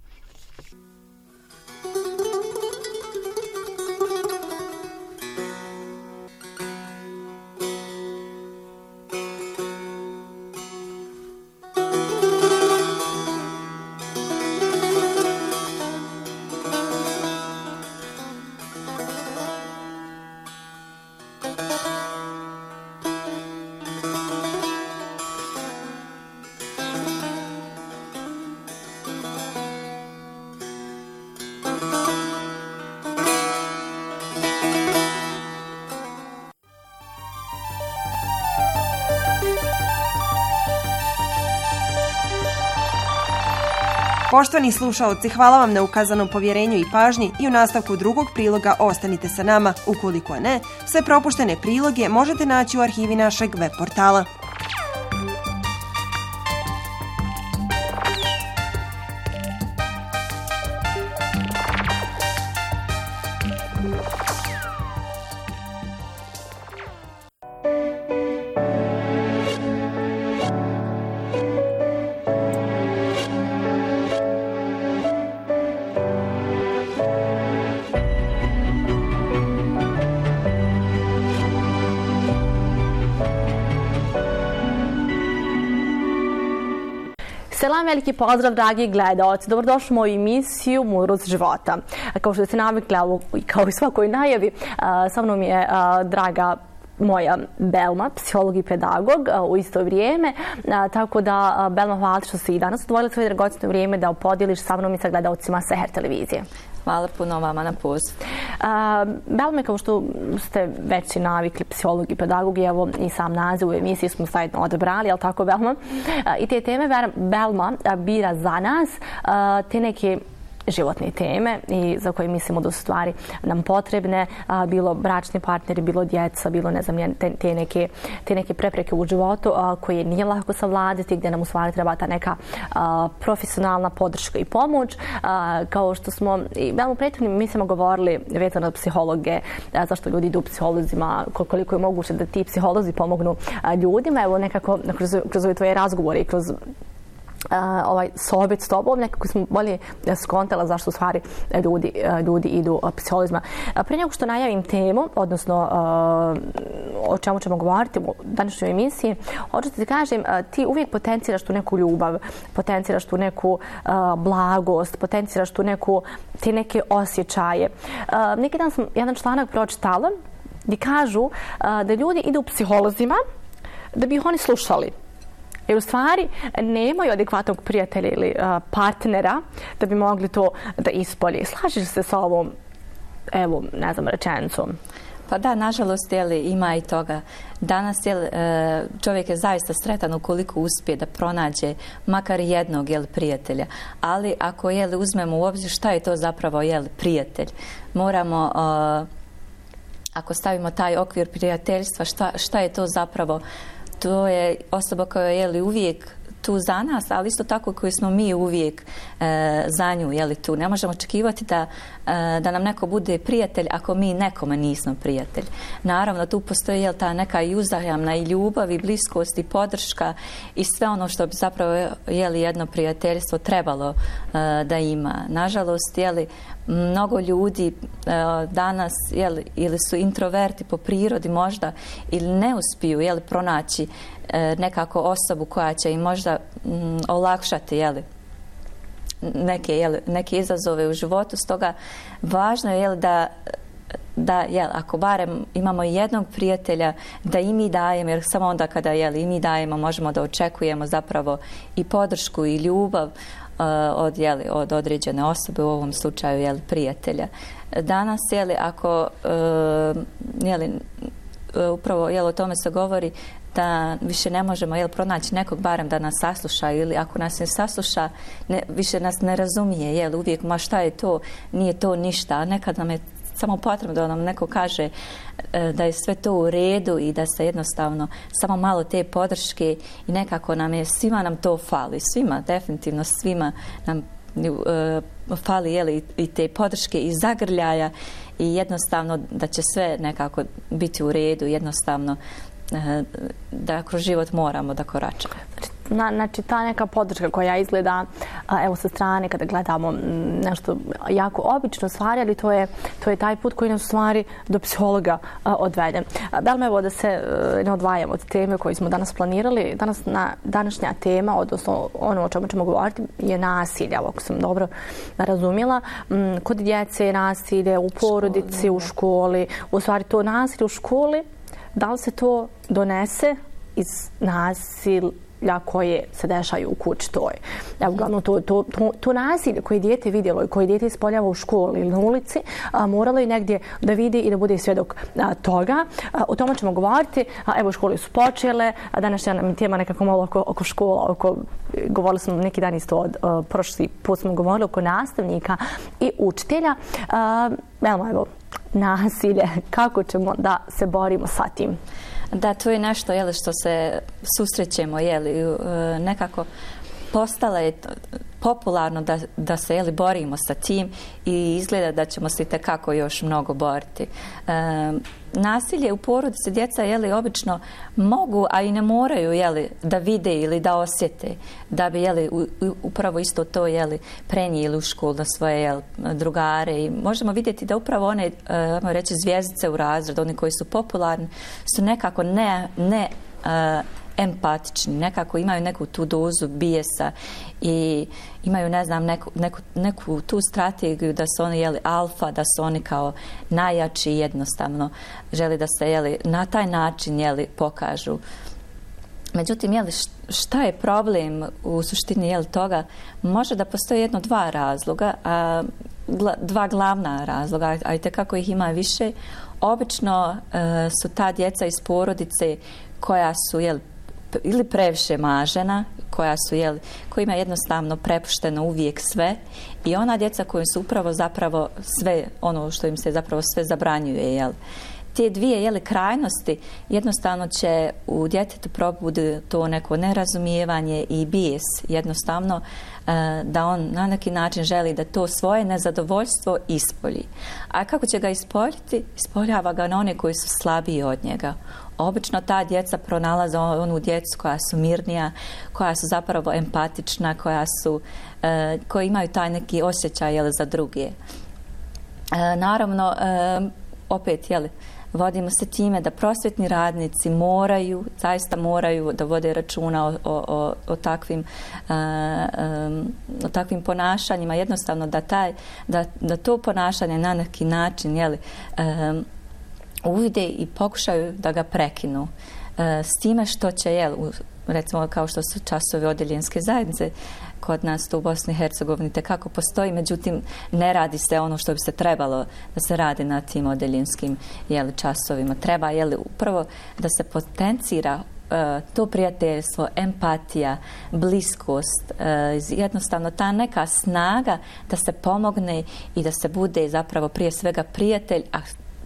Poštovani slušaoci, hvala vam na ukazanom povjerenju i pažnji i u nastavku drugog priloga ostanite sa nama. Ukoliko ne, sve propuštene priloge možete naći u arhivi našeg web portala. Selam, veliki pozdrav, dragi gledaoci. Dobrodošli u moju emisiju Mudrost života. Kao što ste navikli, kao i svakoj najavi, sa mnom je draga moja Belma, psiholog i pedagog u isto vrijeme. Tako da, Belma, hvala što si i danas odvojila svoje dragocjeno vrijeme da podijeliš sa mnom i sa gledaocima Seher televizije. Hvala puno vama na poziv. Belme, kao što ste već i navikli, psiholog i pedagog, i evo i sam naziv u emisiji smo zajedno odabrali, jel tako, Belma? I te teme Belma bira za nas te neke životne teme i za koje mislimo da su stvari nam potrebne, bilo bračni partneri, bilo djeca, bilo ne znam, te neke prepreke u životu koje nije lako savladati, gdje nam u stvari treba ta neka profesionalna podrška i pomoć. Kao što smo i u prethodnim mislimo govorili vezano od psihologe, zašto ljudi idu u psiholozima, koliko je moguće da ti psiholozi pomognu ljudima. Evo nekako kroz ove tvoje razgovore i kroz ovaj sohbet s tobom, nekako smo bolje skontala zašto u stvari ljudi idu psiholozima. Prije nego što najavim temu, odnosno o čemu ćemo govoriti u današnjoj emisiji, hoću ti kažem, ti uvijek potenciraš tu neku ljubav, potenciraš tu neku blagost, potenciraš tu te neke osjećaje. Neki dan sam jedan članak pročitala gdje kažu da ljudi idu psiholozima da bi ih oni slušali. Jer u stvari nemaju adekvatnog prijatelja ili partnera da bi mogli to da ispolje. Slažeš se sa ovom, evo, ne znam, rečenicom? Pa da, nažalost, ima i toga. Danas čovjek je zaista sretan ukoliko uspije da pronađe makar jednog prijatelja. Ali ako uzmemo u obzir šta je to zapravo prijatelj, moramo ako stavimo taj okvir prijateljstva, šta je to zapravo? To je osoba koja je uvijek tu za nas, ali isto tako koji smo mi uvijek za nju, tu. Ne možemo očekivati da nam neko bude prijatelj ako mi nekome nismo prijatelj. Naravno, tu postoji ta neka i uzajamna i ljubav i bliskost i podrška i sve ono što bi zapravo jedno prijateljstvo trebalo da ima. Nažalost, mnogo ljudi danas ili su introverti po prirodi možda ili ne uspiju pronaći nekako osobu koja će im možda olakšati neke izazove u životu. Stoga važno je da ako barem imamo jednog prijatelja, da i mi dajemo, jer samo onda kada i mi dajemo možemo da očekujemo zapravo i podršku i ljubav od određene osobe, u ovom slučaju prijatelja. Danas ako upravo o tome se govori da više ne možemo pronaći nekog barem da nas sasluša, ili ako nas ne sasluša više nas ne razumije, uvijek ma šta je to, nije to ništa, a nekad nam je samo potrebno da nam neko kaže da je sve to u redu i da se jednostavno samo malo te podrške i nekako svima nam to fali, svima, definitivno svima nam fali i te podrške i zagrljaja i jednostavno da će sve nekako biti u redu, jednostavno da kroz život moramo da koračamo. Znači, ta neka podrška koja izgleda sa strane kada gledamo nešto jako obično stvari, ali to je taj put koji nas u stvari do psihologa odvede. Belma, evo da se ne odvajamo od teme koju smo danas planirali. Današnja tema, odnosno ono o čemu ćemo govoriti, je nasilje, ako sam dobro razumjela. Kod djece je nasilje, u porodici, u školi. U stvari, to nasilje u školi, da li se to donese iz nasilja koje se dešaju u kući toj? Uglavnom, to nasilje koje dijete vidjelo i koje dijete ispoljava u školi ili na ulici, moralo je negdje da vidi i da bude svjedok toga. O tome ćemo govoriti. Evo, škole su počele. Današnja nam je tema nekako malo oko škola. Govorili smo neki dan isto prošli put smo govorili oko nastavnika i učitelja. Evo, nasilje. Kako ćemo da se borimo sa tim? Da, to je nešto što se susrećemo, nekako postalo je popularno da se borimo sa tim i izgleda da ćemo se itekako još mnogo boriti. Nasilje u porodici, djeca obično mogu, a i ne moraju da vide ili da osjete, da bi upravo isto to prenijeli u školu na svoje drugare, i možemo vidjeti da upravo one zvjezdice u razredu, oni koji su popularni, su nekako ne empatični, nekako imaju neku tu dozu bijesa i imaju, ne znam, neku tu strategiju da su oni alfa, da su oni kao najjači, jednostavno želi da se na taj način pokažu. Međutim, šta je problem u suštini toga? Može da postoji dva razloga, dva glavna razloga, a i tekako ih ima više. Obično su ta djeca iz porodice koja su ili previše mažena, kojima je jednostavno prepušteno uvijek sve, i ona djeca koja su upravo zapravo sve, ono što im se zapravo sve zabranjuje. Te dvije krajnosti jednostavno će u djetetu probuditi to neko nerazumijevanje i bijes, jednostavno da on na neki način želi da to svoje nezadovoljstvo ispolji. A kako će ga ispoljiti? Ispoljava ga na one koji su slabiji od njega. Obično ta djeca pronalaze onu djecu koja su mirnija, koja su zapravo empatična, koji imaju taj neki osjećaj za druge. Naravno, opet, vodimo se time da prosvjetni radnici zaista moraju da vode računa o takvim ponašanjima, jednostavno da to ponašanje na neki način uvide i pokušaju da ga prekinu. S time što će, recimo kao što su časovi odjeljenske zajednice, kod nas tu u Bosni i Hercegovini tekako postoji, međutim ne radi se ono što bi se trebalo da se radi na tim odjeljenskim časovima. Treba upravo da se potencira to prijateljstvo, empatija, bliskost, jednostavno ta neka snaga da se pomogne i da se bude zapravo prije svega prijatelj, a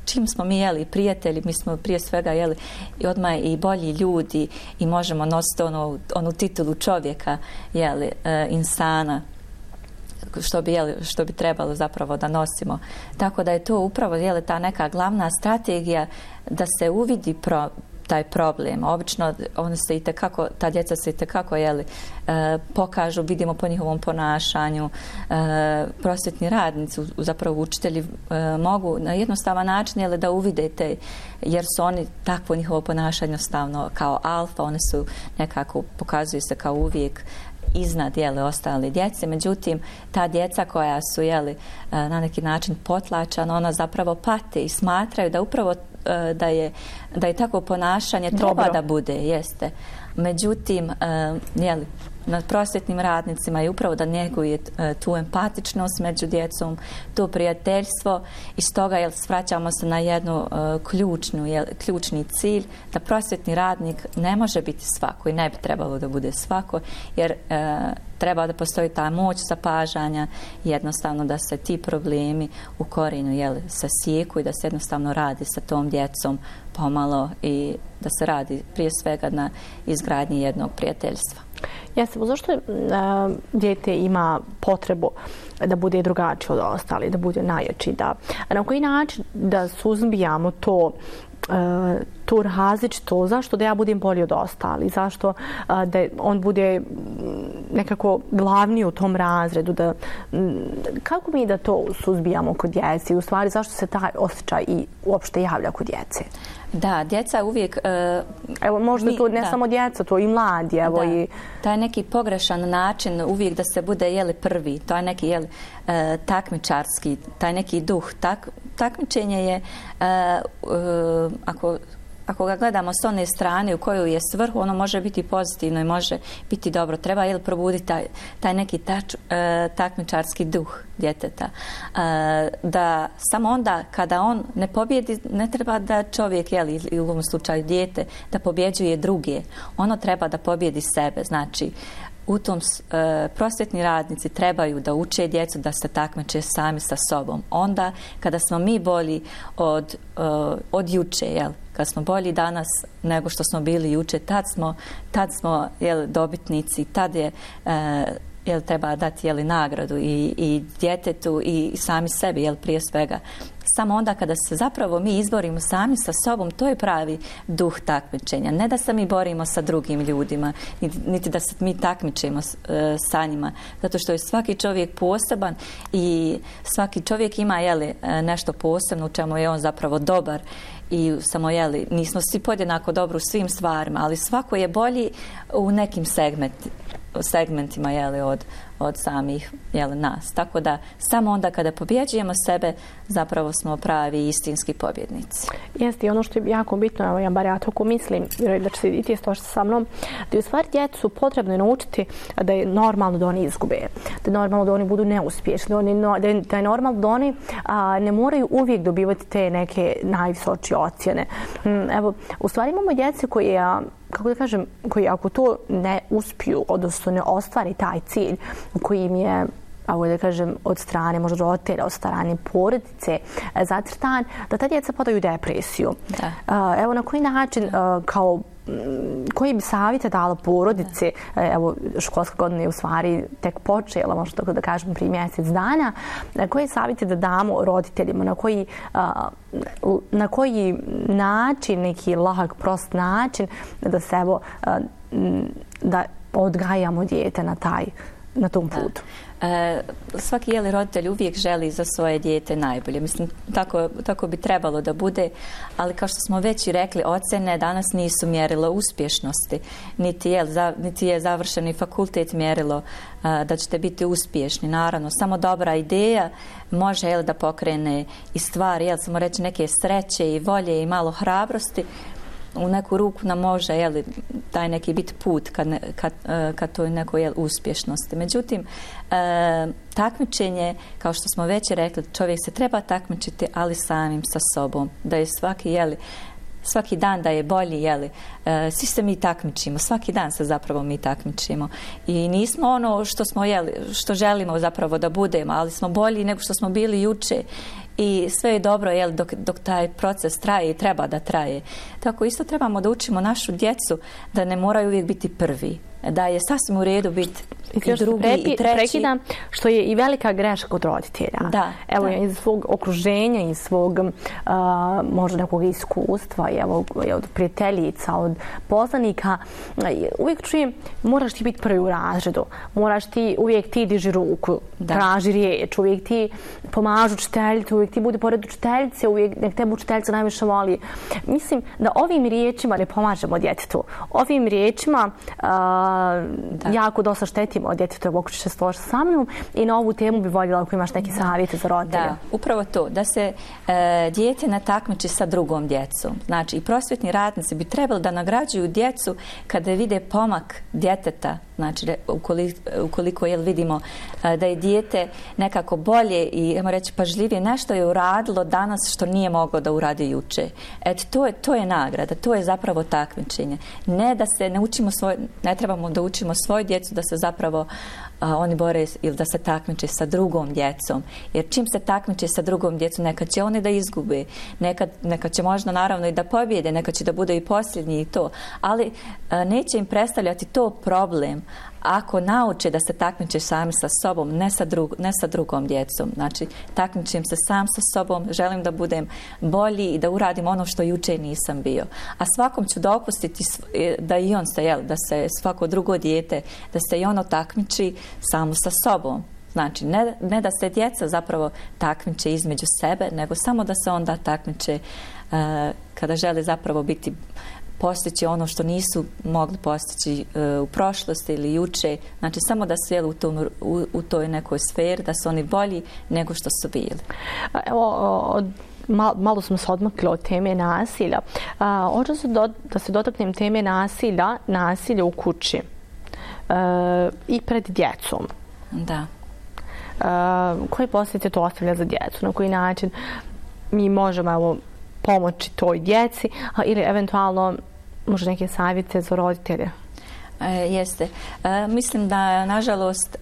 čim smo mi prijatelji, mi smo prije svega i odmah i bolji ljudi i možemo nositi onu titulu čovjeka, insana, što bi trebalo zapravo da nosimo. Tako da je to upravo ta neka glavna strategija da se uvidi taj problem. Obično ta djeca se itekako pokažu, vidimo po njihovom ponašanju. Prosvjetni radnici, zapravo učitelji mogu na jednostavan način da uvidete, jer su oni takvo njihovo ponašanje jednostavno kao alfa, oni su nekako, pokazuju se kao uvijek iznad ostale djece. Međutim, ta djeca koja su na neki način potlačana, ona zapravo pate i smatraju da upravo da je takvo ponašanje treba da bude, jeste. Međutim, na prosvjetnim radnicima je upravo da njeguje tu empatičnost među djecom, to prijateljstvo i stoga svraćamo se na jednu ključni cilj, da prosvjetni radnik ne može biti svako i ne bi trebalo da bude svako, jer treba da postoji ta moć zapažanja, jednostavno da se ti problemi u korijenu sasijeku i da se jednostavno radi sa tom djecom pomalo i da se radi prije svega na izgradnji jednog prijateljstva. Jeste, zašto dijete ima potrebu da bude drugačiji od ostalih, da bude najjači, na koji način da suzbijamo to različito, zašto da ja budem bolji od ostalih, zašto da on bude nekako glavni u tom razredu, kako mi da to suzbijamo kod djece, u stvari zašto se taj osjećaj i uopšte javlja kod djece? Da, djeca uvijek... Evo, možda to ne samo djeca, to i mladi. Taj neki pogrešan način uvijek da se bude prvi, to je neki takmičarski, taj neki duh. Takmičenje je, ako ga gledamo s one strane u kojoj je svrhu, ono može biti pozitivno i može biti dobro. Treba probuditi taj neki takmičarski duh djeteta. Da samo onda kada on ne pobjedi, ne treba da čovjek, ili u ovom slučaju dijete, da pobjeđuje druge. Ono treba da pobjedi sebe. Znači, u tom prosvjetni radnici trebaju da uče djecu da se takmiče sami sa sobom. Onda kada smo mi bolji od juče, kad smo bolji danas nego što smo bili juče, tad smo dobitnici, tad je treba dati nagradu i djetetu i sami sebi, prije svega. Samo onda kada se zapravo mi izborimo sami sa sobom, to je pravi duh takmičenja. Ne da se mi borimo sa drugim ljudima, niti da se mi takmičimo sa njima, zato što je svaki čovjek poseban i svaki čovjek ima nešto posebno u čemu je on zapravo dobar i samo nismo svi podjednako dobri u svim stvarima, ali svako je bolji u nekim segmentima od samih nas. Tako da samo onda kada pobjeđujemo sebe, zapravo smo pravi istinski pobjednici. Jeste, i ono što je jako bitno, bar ja tako mislim, da će se i ti složiti sa mnom, da je u stvari djecu potrebno naučiti da je normalno da oni izgube, da je normalno da oni budu neuspješni, da je normalno da oni ne moraju uvijek dobivati te neke najvisočije ocjene. Evo, u stvari imamo djece koji koji ako to ne uspiju, odnosno ne ostvari taj cilj koji im je, od strane možda roditelja, od strane porodice zacrtan, da ta djeca padaju u depresiju. Evo, na koji način, koji bi savjete dala porodice, evo, školska godina je u stvari tek počela, možda tako da kažem, prije mjesec dana, koje savjete da damo roditeljima, na koji način, neki lahak, prost način, da se da odgajamo dijete na tom putu. Svaki roditelj uvijek želi za svoje dijete najbolje. Mislim, tako bi trebalo da bude, ali kao što smo već i rekli, ocjene danas nisu mjerilo uspješnosti, niti je završeni fakultet mjerilo da ćete biti uspješni. Naravno, samo dobra ideja može da pokrene i stvari, samo reći neke sreće i volje i malo hrabrosti, u neku ruku nam može taj neki biti put ka toj nekoj uspješnosti. Međutim, takmičenje, kao što smo već rekli, čovjek se treba takmičiti, ali samim sa sobom. Da je svaki dan da je bolji, svi se mi takmičimo, svaki dan se zapravo mi takmičimo i nismo ono što smo što želimo zapravo da budemo, ali smo bolji nego što smo bili juče i sve je dobro dok taj proces traje i treba da traje. Tako isto trebamo da učimo našu djecu da ne moraju uvijek biti prvi, da je sasvim u redu biti i drugi i treći. Prekidam, što je i velika greška kod roditelja. Da, evo, iz svog okruženja, iz svog možda nekog iskustva, evo, od prijateljica, od poznanika, uvijek čujem, moraš ti biti prvi u razredu, moraš ti, uvijek ti diži ruku, traži riječ, uvijek ti pomažu učiteljicu, uvijek ti budi pored učiteljice, uvijek nek tebe učiteljica najviše voli. Mislim da ovim riječima ne pomažemo djetetu. Ovim riječima jako dosta štetimo od djeteta, ako će se složiti sa mnom, i na ovu temu bi voljela ako imaš neki savjete za roditelje. Da, upravo to, da se dijete ne takmiči sa drugom djecom. Znači, i prosvjetni radnici bi trebali da nagrađuju djecu kada vide pomak djeteta, znači ukoliko vidimo da je dijete nekako bolje i, ajmo reći, pažljivije, nešto je uradilo danas što nije moglo da uradi juče. Eto, to je nagrada, to je zapravo takmičenje. Ne trebamo da učimo svoju djecu da se zapravo oni bore ili da se takmiče sa drugom djecom. Jer čim se takmiče sa drugom djecom, nekad će oni da izgube, nekad će možda naravno i da pobjede, nekad će da bude i posljednji i to. Ali neće im predstavljati to problem ako nauče da se takmiče sami sa sobom, ne sa drugom djecom. Znači, takmičim se sam sa sobom, želim da budem bolji i da uradim ono što juče nisam bio. A svakom ću dopustiti da i on da se svako drugo dijete, da se i ono takmiči samo sa sobom. Znači, ne da se djeca zapravo takmiče između sebe, nego samo da se onda takmiče kada žele zapravo postići ono što nisu mogli postići u prošlosti ili juče. Znači, samo da su u toj nekoj sferi, da su oni bolji nego što su bili. Evo, malo smo se odmakli od teme nasilja. Hoću da se dotaknem teme nasilja u kući i pred djecom. Da. Koje posljedice to ostavlja za djecu? Na koji način mi možemo pomoći toj djeci ili eventualno možda neke savjete za roditelje? Jeste. Mislim da, nažalost,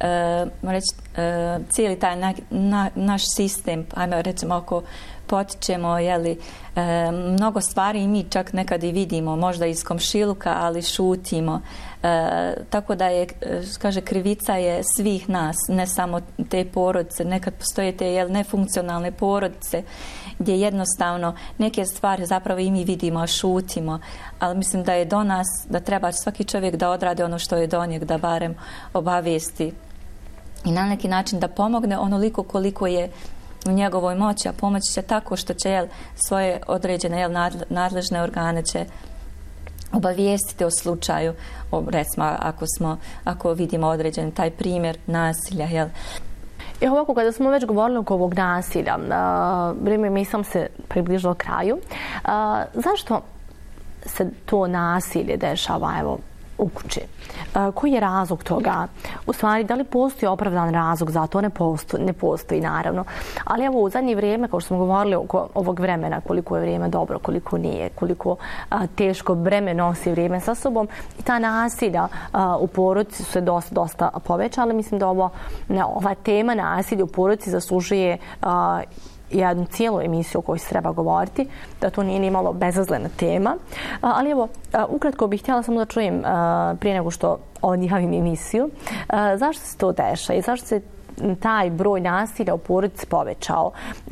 cijeli taj naš sistem, ajmo recimo ako potičemo mnogo stvari i mi čak nekad i vidimo, možda iz komšiluka, ali šutimo. Tako da je, krivica je svih nas, ne samo te porodice. Nekad postoje te nefunkcionalne porodice gdje jednostavno neke stvari zapravo i mi vidimo, a šutimo. Ali mislim da je do nas, da treba svaki čovjek da odrade ono što je do njeg, da barem obavijesti i na neki način da pomogne onoliko koliko je u njegovoj moći, a pomoći će tako što će svoje određene nadležne organe će obavijestiti o slučaju, recimo ako vidimo određen taj primjer nasilja. Ovako, kada smo već govorili oko ovog nasilja, mi sam se približila kraju. Zašto se to nasilje dešava u kući? Koji je razlog toga? U stvari, da li postoji opravdan razlog za to? Ne postoji, naravno. Ali evo, u zadnje vrijeme, kao što smo govorili oko ovog vremena, koliko je vrijeme dobro, koliko nije, koliko teško breme nosi vrijeme sa sobom, i ta nasilja u porodici su se dosta povećala. Mislim da ova tema nasilja u porodici zaslužuje jednu cijelu emisiju o kojoj se treba govoriti, da to nije nimalo bezazlena tema. Ali evo, ukratko bih htjela samo da čujem prije nego što odjavim emisiju, zašto se to dešava i zašto se taj broj nasilja u porodici povećao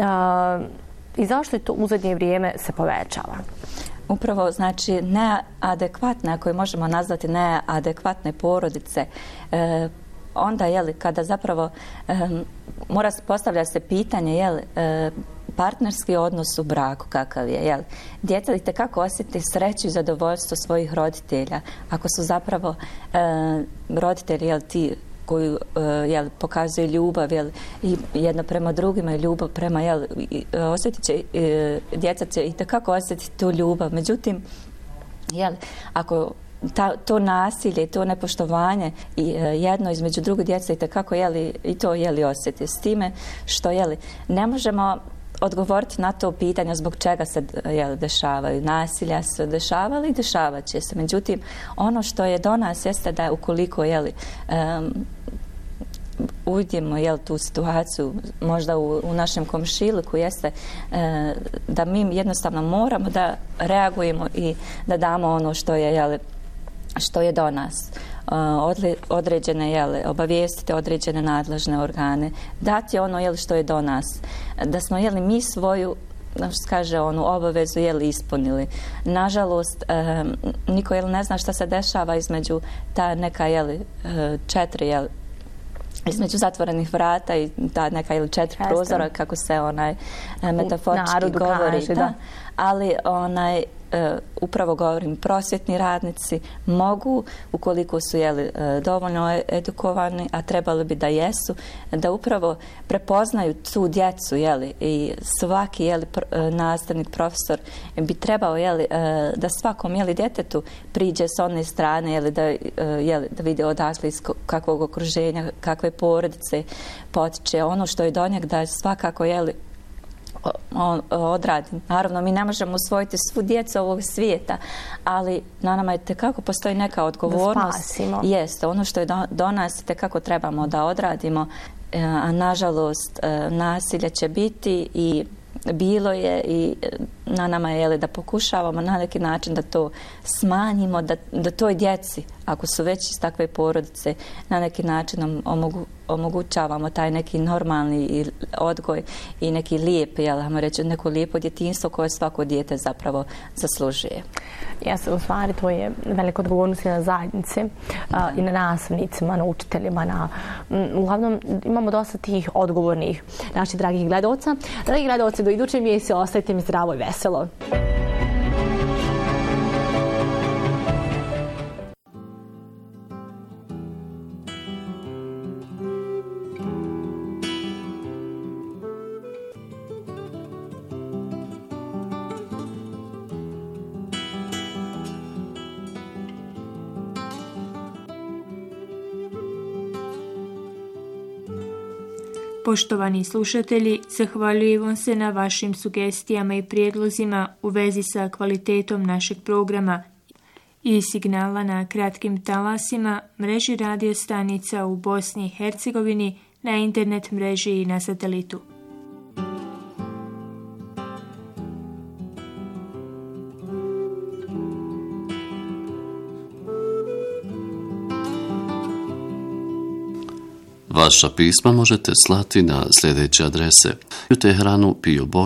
i zašto je to u zadnje vrijeme se povećava? Upravo, znači, neadekvatne, ako je možemo nazvati neadekvatne porodice, onda, kada zapravo postavlja se pitanje, partnerski odnos u braku kakav je, djeca itekako osjeti sreću i zadovoljstvo svojih roditelja. Ako su zapravo roditelji, ti koji pokazuju ljubav i jedno prema drugima i ljubav prema, osjetit će, djeca će itekako osjetiti tu ljubav. Međutim, ako to nasilje, to nepoštovanje i jedno između druge djece itekako i to osjeti, s time što ne možemo odgovoriti na to pitanje zbog čega se dešavaju. Nasilja se dešavali i dešavat će se. Međutim, ono što je do nas jeste da ukoliko uvidimo tu situaciju možda u našem komšiluku jeste da mi jednostavno moramo da reagujemo i da damo ono što je do nas. Određene obavijestiti određene nadležne organe, dati ono što je do nas, da smo mi svoju obavezu ispunili. Nažalost, niko ne zna šta se dešava između ta neka četiri između zatvorenih vrata i ta neka ili četiri prozora, kako se metaforički govori. Da. Ali upravo govorim, prosvjetni radnici mogu, ukoliko su dovoljno edukovani, a trebali bi da jesu, da upravo prepoznaju tu djecu i svaki nastavnik, profesor bi trebao da svakom djetetu priđe s one strane da vidi odakle iz kakvog okruženja, kakve porodice potiče, ono što je do njeg da svakako odradi. Naravno, mi ne možemo usvojiti svu djecu ovog svijeta, ali na nama je tekako postoji neka odgovornost. Da spasimo. Jeste, ono što je do nas tekako trebamo da odradimo, a nažalost nasilje će biti i bilo je i na nama je da pokušavamo na neki način da to smanjimo, da toj djeci, ako su već iz takve porodice, na neki način omogućavamo taj neki normalni odgoj i neki lijep, ajmo reći, neko lijepo djetinjstvo koje svako dijete zapravo zaslužuje. Jeste, u stvari to je velika odgovornost na zajednici i na nastavnicima, na učiteljima. Uglavnom imamo dosta tih odgovornih naših dragih gledalca. Dragi gledalci, do iduće emisije ostajte mi zdravo i veselo. Poštovani slušatelji, zahvaljujem vam se na vašim sugestijama i prijedlozima u vezi sa kvalitetom našeg programa i signala na kratkim talasima, mreži radio stanica u Bosni i Hercegovini, na internet mreži i na satelitu. Vaša pisma možete slati na sljedeće adrese: u Teheranu PO Box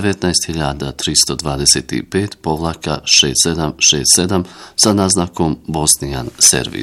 19325-6767 sa naznakom Bosnijan servis.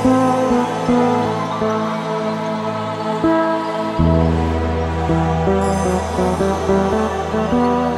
Thank you.